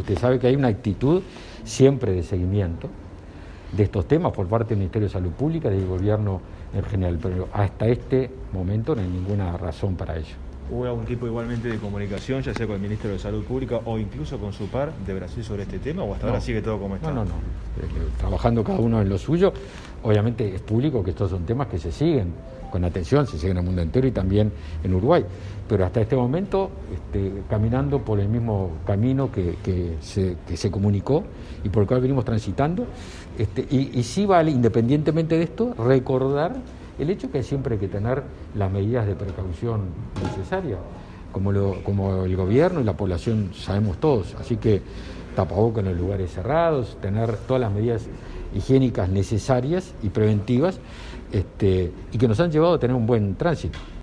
Usted sabe que hay una actitud siempre de seguimiento de estos temas por parte del Ministerio de Salud Pública y del Gobierno en general, pero hasta este momento no hay ninguna razón para ello. ¿Hubo algún tipo igualmente de comunicación, ya sea con el Ministerio de Salud Pública o incluso con su par de Brasil sobre este tema, o hasta ahora sigue todo como está? No. Trabajando cada uno en lo suyo, obviamente es público que estos son temas que se siguen con atención, se siguen en el mundo entero y también en Uruguay, pero hasta este momento caminando por el mismo camino que se comunicó y por el cual venimos transitando, y sí vale, independientemente de esto, recordar el hecho que siempre hay que tener las medidas de precaución necesarias, como el gobierno y la población sabemos todos, así que tapabocas en los lugares cerrados, tener todas las medidas higiénicas necesarias y preventivas, y que nos han llevado a tener un buen tránsito.